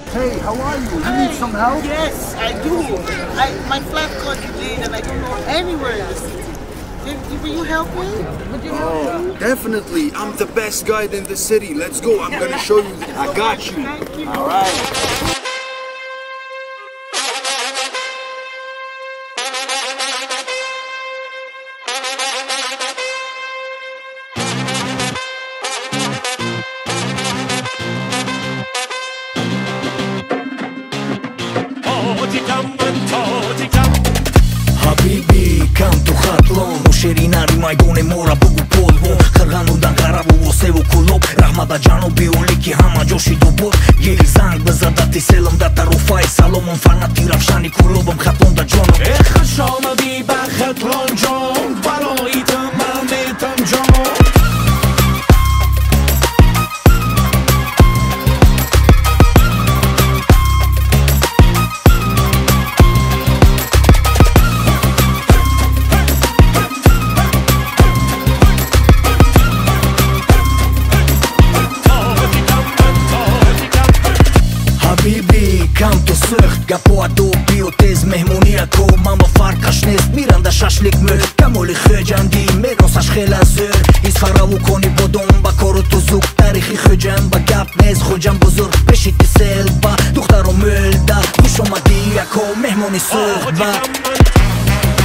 Hey, how are you? You need some help? Yes, I do. My flat got delayed and I don't know anywhere in the city. Will you help me? Would you help me? Definitely. I'm the best guide in the city. Let's go. I'm gonna show you. I got you. Thank you. All right. حبيبي كم تخاطلون وشيريناري مايدوني مورا بوغو بولبو خرغانودان غرابو وسيو كولوب رحمة جانوبي وليكي هما جوشي دوبور يلي زنگ بزداتي سلم داتا روفاي سالومون فاناتي رفشاني كولوبم خطلون دا جونو خوش آمدی بر خطلان جان برایت من میتم جان حبيبي كم تسخت قبو عدو بيو تيز مهموني اكو ماما فرقش نست میرن دا ششلیک مل کمولی خجندی میراسش خیل زر ایز فراو کنی بودم با کارو تو زوگ تاریخی خجم با گپ نیز خجم بزرگ بشیدی سل با دختر و مل دا خوش اومدی اکو مهمونی سخت با